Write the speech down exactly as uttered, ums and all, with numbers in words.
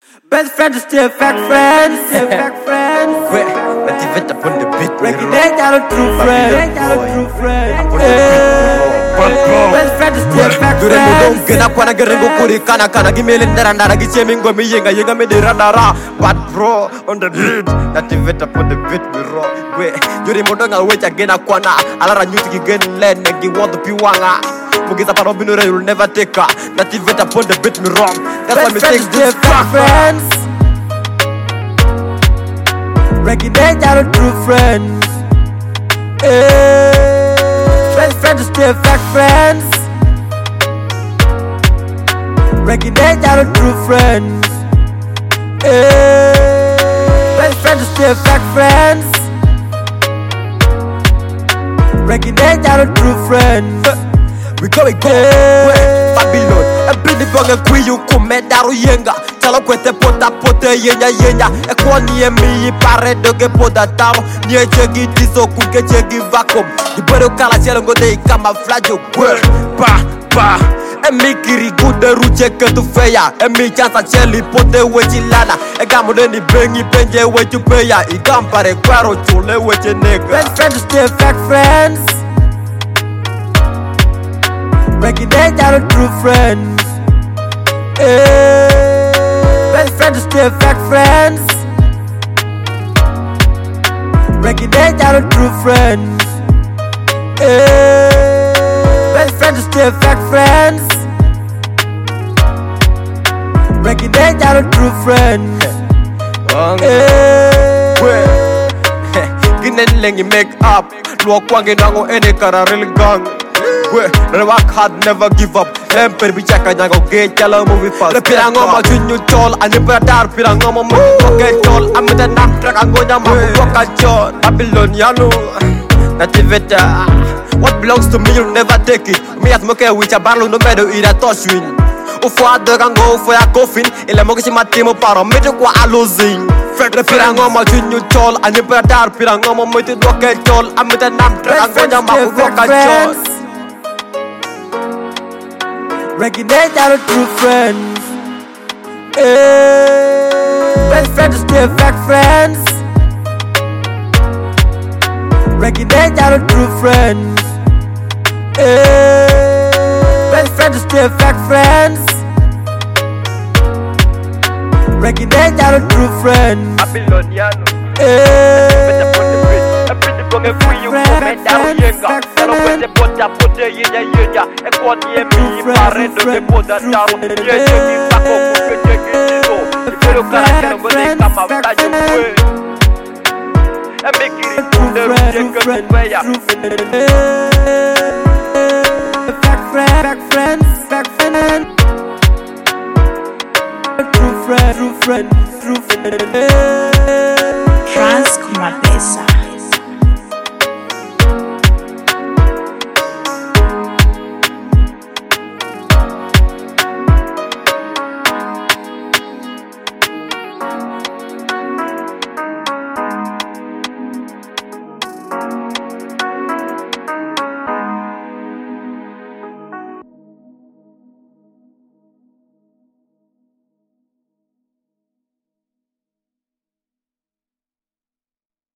Best friends are still fake friends, still fake friends. Ouais, la divette upon the beat. Regulate out a true friend, out a true friend. Best friends are still fake friends. Gena kwana gerengo kuri kana kana gimele ndara ndara gichemingo miyenga yenga medera ndara. But bro, on the beat, la divette upon the beat we rock. Ouais, yuri modonga wecha gena kwana alara nyuti gigen len ngi want to piwanga. Mugiza paro binure you'll never take her. La divette upon the beat me wrong. That's why me take this fake friends. Regulate out a true friends. Hey. Best friends are still fake friends. Regulate out a true friends. Hey. Best friends are still fake friends. Regulate out a true friends. We go, we go, hey. Babylon. A pretty bug and queen you come daru yenga. Talo kwete pota pote yenya yenya. E kwa niye mi pare doge poda taro. Niye chegi diso kuke chegi vacuum. Di bero kala chelo ngode ikama flajo. Gwe, pa, pa. E mi kiri gude ruche ketu feya. E mi chansa cheli pote wechi lana. E gamode ni bengi penje wechu peya. I gampare kwaro chule weche nega. Best friends are still fake friends. Regulate out a true friends. Hey. Best friends are still fake friends. Regulate out a true friends. Hey. Best friends are still fake friends. Regulate out a true friends. Hey. Ginen lengi make up. Luo kwangi nango ene kara real gang. We work hard, never give up. Emper bi chaka nyago ge chala movie fast. Le pirango ma junyu chol, ani pradar pirango ma mo ge chol. Amida nam track angonya ma boka chol. Babylon yano, nativeta. What belongs to me you'll never take it. Me at moke which a barlo no medo ira toshwin. Ufo ade kango ufo ya coffin. Ile moke si matimo paro medo kwa alozing. Le pirango ma junyu chol, ani pradar pirango ma mo te doke chol. Amida nam track angonya ma boka chol. Regulate out a true friends. Hey. Best friends are still fake friends. Regulate out a true friends. Hey. Best friends are still fake friends. Regulate out a true friends. Babylon yano. Hey. Bonge fuyu kome daru yenga. Talo kwete pota pote yenya yenya. E kwa niye mi pare doge poda daru. Ye cheki bako kuke cheki diso. Ifero kara kero ngode kama flajo kwe. E mikiri kunde ruje kwe kweya. Fake friends, fake friends, fake friends. True friend, true friend, true friend. Trans Kumapesa.